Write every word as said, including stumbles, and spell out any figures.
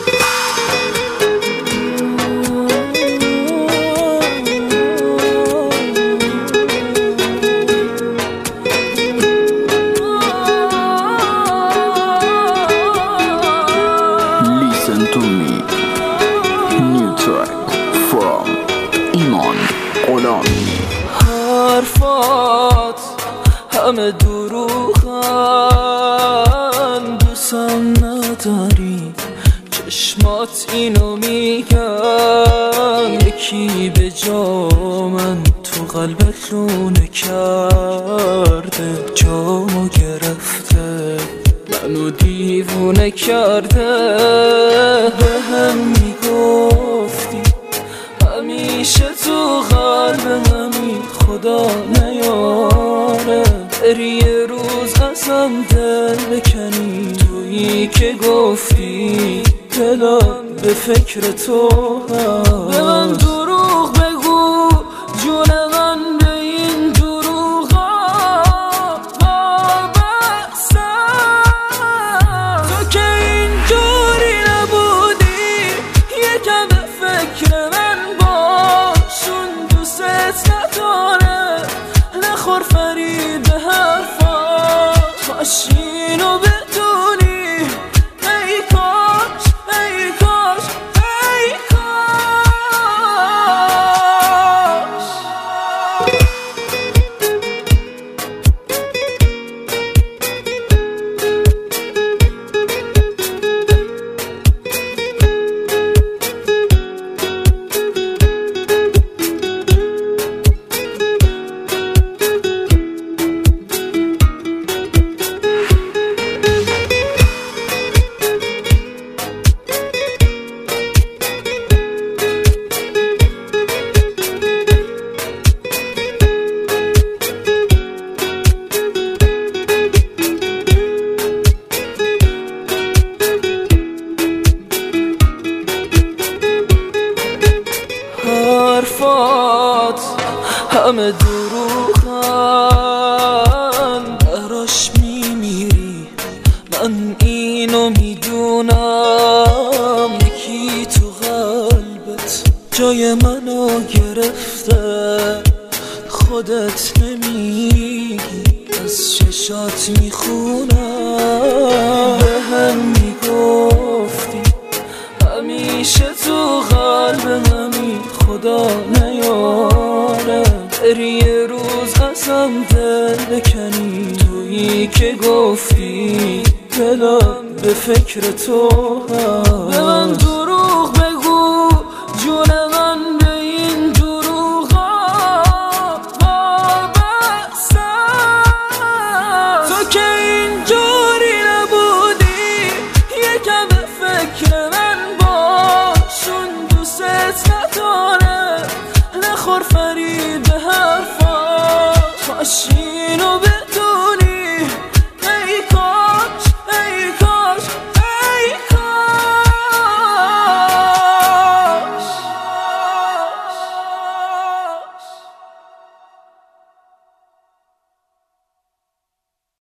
Listen to me. New track from ایمان غلامی. حرفات همه دروغن، دوستم نداری، چشمات اینو میگن. یکی به جا من تو قلبت لونه کرده، جامو گرفته منو دیوونه کرده. به هم میگفتی همیشه تو قلبمی، خدا نیاره بری یه روز ازم دل بکنی. تویی که گفتی دلم به فکر تو هست. به من دروغ بگو جون من، به این دروغا وابستم. تو که اینجوری نبودی، یکم به فکر من باشون. دوست نداره نخور فریب حرفاش، ماشینو بدونی. ای کاش ای کاش ای کاش. حرفات همه دروغن، براش میمیری من اینو میدونم. یکی تو قلبت جای منو گرفته، خودت نمیگی از چشات میخونم. به هم میگفتی همیشه تو قلبمی، خدا نیاره بری یه روز ازم دل بکنی. تویی که گفتی دلم به فکر تو هست. به من دروغ بگو جون من، به این دروغا وابستم. تو که اینجوری نبودی، یکم به فکر من باشون. دوست نداره نخور فریب حرفاش، ماشینو